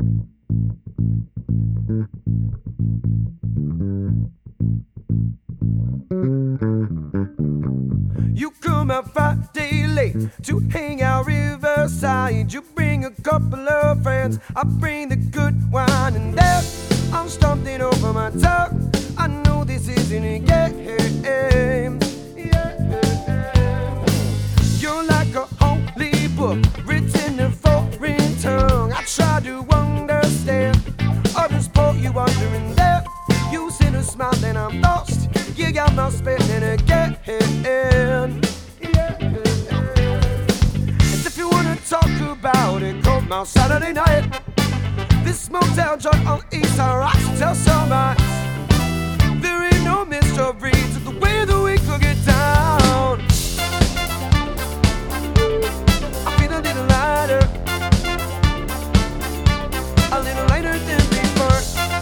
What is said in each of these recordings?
You come out Friday late to hang out Riverside. You bring a couple of friends, I bring the good wine, and there I'm stumping over my tongue. I know this isn't a game. You're like a holy book written in foreign tongue. I try to understand, others pull you under, and there you sit and smile, and I'm lost. You got my spinning again. And if you wanna talk about it, come out Saturday night. This motel joint on East Side rocks, so tell somebody. There ain't no mystery to the way that we could get down. I feel a little lighter, a little lighter than before.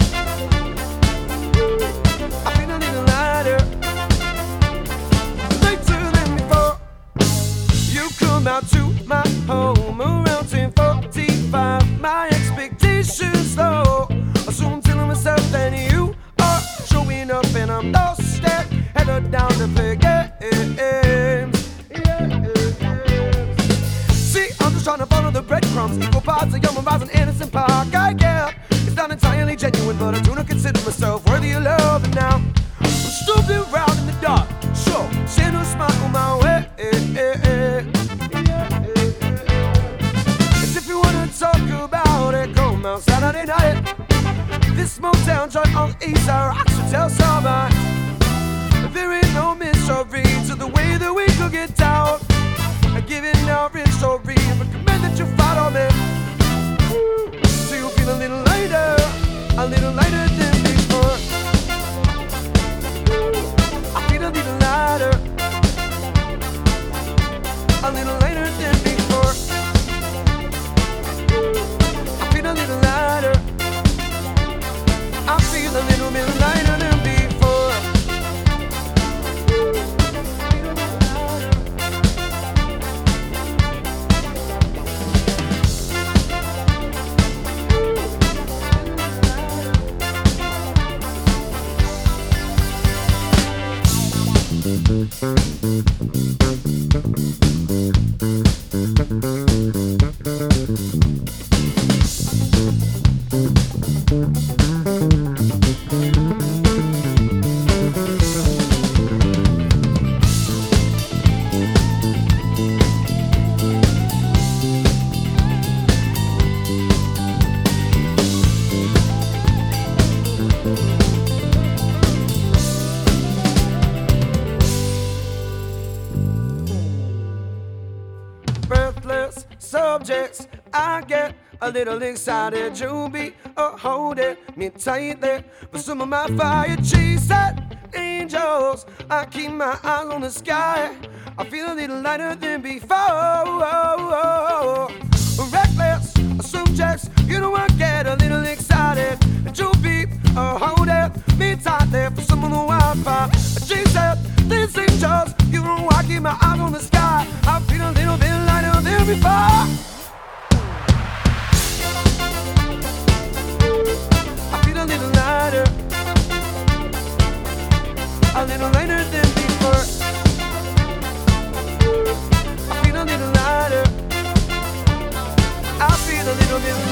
I feel a little lighter, lighter than before. You come out to my home around 10:45. My expectations low, so I'm telling myself that you are showing up, and I'm lost and headed down to play games. See, I'm just trying to follow the breadcrumbs, equal parts of young and innocent park. I get it's not entirely genuine, but I do not consider myself worthy of love. And now I'm stooping around in the dark, sure, send a smile on my way. As if you wanna talk about it, come out Saturday night. This motel joint on East Side rocks, so tell somebody. There ain't no mystery to the way that we could get down. I'm giving our story, recommend that you follow me. So you feel a little lighter than before. I feel a little lighter than before. I feel a little lighter. I feel a little bit lighter than before. Breathless subjects, I get a little excited. You be holding me tightly, but some of my fire chasing angels. I keep my eyes on the sky. I feel a little lighter than before. Reckless subjects, you know I get a little excited. You be holding me tightly, for some of the wildfire chasing these angels. You know I keep my eyes on the sky. I feel a little bit lighter than before. I feel a little lighter than before. I feel a little lighter. I feel a little bit lighter.